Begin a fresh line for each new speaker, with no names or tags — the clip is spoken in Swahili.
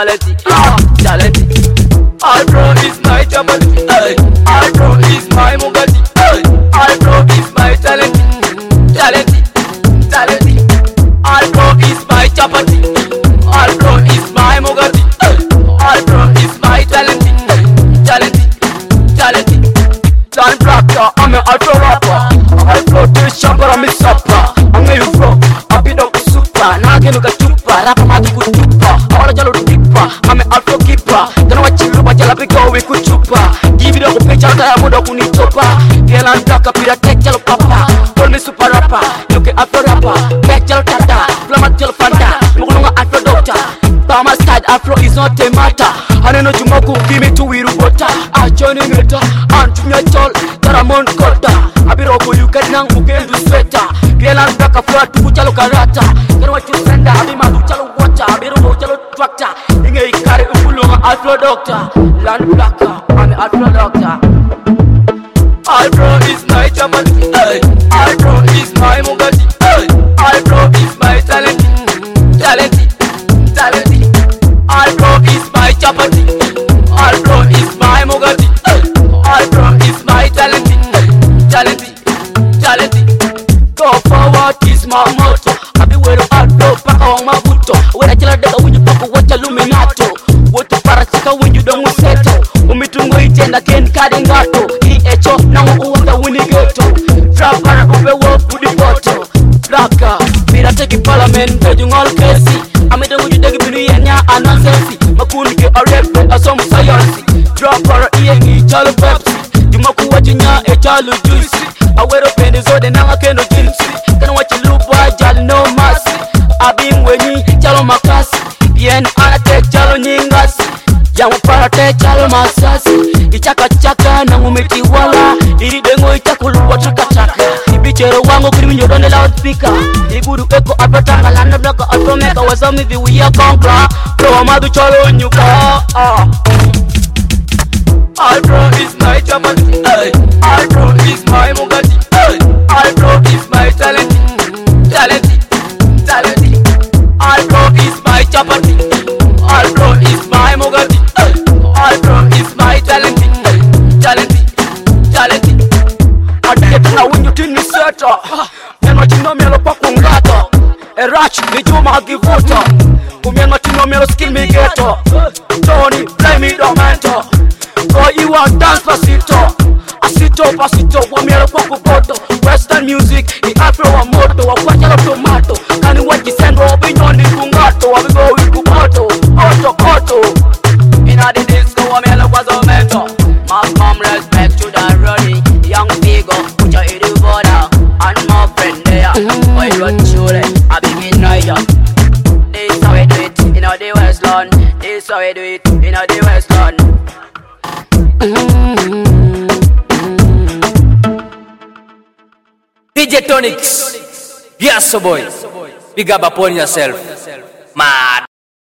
talented, talented. Afro is my chapati, Afro is my mugati, Afro is my talented, talented, talented. Afro is my chapati, Afro is my mugati, Afro is my talented, talented, talented. Dan Blacker, I'm an Afro rapper. Afro to shopper, I'm a supper. I'm a Afro, I be no super. Now I can look at chupa, rapper mati kutupa. All the jalo tipa, I'm an Afro keeper. Don't watch you, but you'll be going with chupa. Give it up, picture that I'm gonna kunitopa. Girl and Blacker, pira take jalo papa. Call me super rapper, look at Afro rapper. Take jalo tata, flamat jalo fanta. Mugunga Afro doctor. Bama style Afro is not a matter. Haneno jumoku, give me two wirubota. I join in it, Antunya Chol, Taramon Kota. Abirobo, you get nang mugen do sweater. Girl and Blacker, flood to Chalo Karata. Get what you send, Abima Chalo water, Abirobo Chalo tractor. Inge carry Upulunga Afro doctor. Dan Blacker, I'm an Afro doctor. Afro is my chapati, Afro is my mugati, Afro is my talented, talented, talented. Afro is my chapati, Afro is my mugati, Afro is my talented, talented, talented. Go forward is my motto. I be wearing Afro back on my buto. When I tell her that when you pop watch illuminato. What to parachaka when you don't settle. Umitungo itenda ken kadingato. Echo na uwanga winigeto. Trap para ube wo pudi poto. Blacker, pira teki parliament pejung all kesi. Amida wuju degi binu yenya anansensi. Makuni ke arepe asom sayansi. Drop para iyengi chalo Pepsi. Jumaku wajinya e chalo juicy. Awero pende zode nanga kendo jinsi. Kana wachi lupa jali no mercy. Abim wenyi chalo makasi. Yen anatek chalo nyingasi. Yamu para te chalo masasi. Ichaka chaka na ngumiti wala. Iri dengo ichakuluwa chaka chaka. Ibichero wango kuri minyodone loudspeaker. Iguru eko apatanga landa blaka atomeka. Wasami viwia konkla. Pro amadu chalo nyuka. Afro is my chapati, Afro is my mugati, Afro is my talented, talented, talented. Afro is my chapati, Afro is my mugati, Afro is my talented, talented, talented. I get now when you tell me setter, and what you know me lo pakungata. A ratch, me do my give water. Come what you know me lo skill me getter. Tony, play me the mentor. Oh, you want dance pasito, pasito, wamiero poco poto. Western music, the Afro wa moto, wa kwachalo tomato. Kani wachi sendo, opinion ni kungato, wa bigo wikupoto, auto. Inna the disco, wamielo kwa zomento. Mom respect to the running, young figure, put your head in border, and my friend there. Why you got chule, I begin Niger. This how we do it, inna the Westland. This how we do it, inna the Westland. DJ Tonix, yes, so boy, big up upon yourself, mad.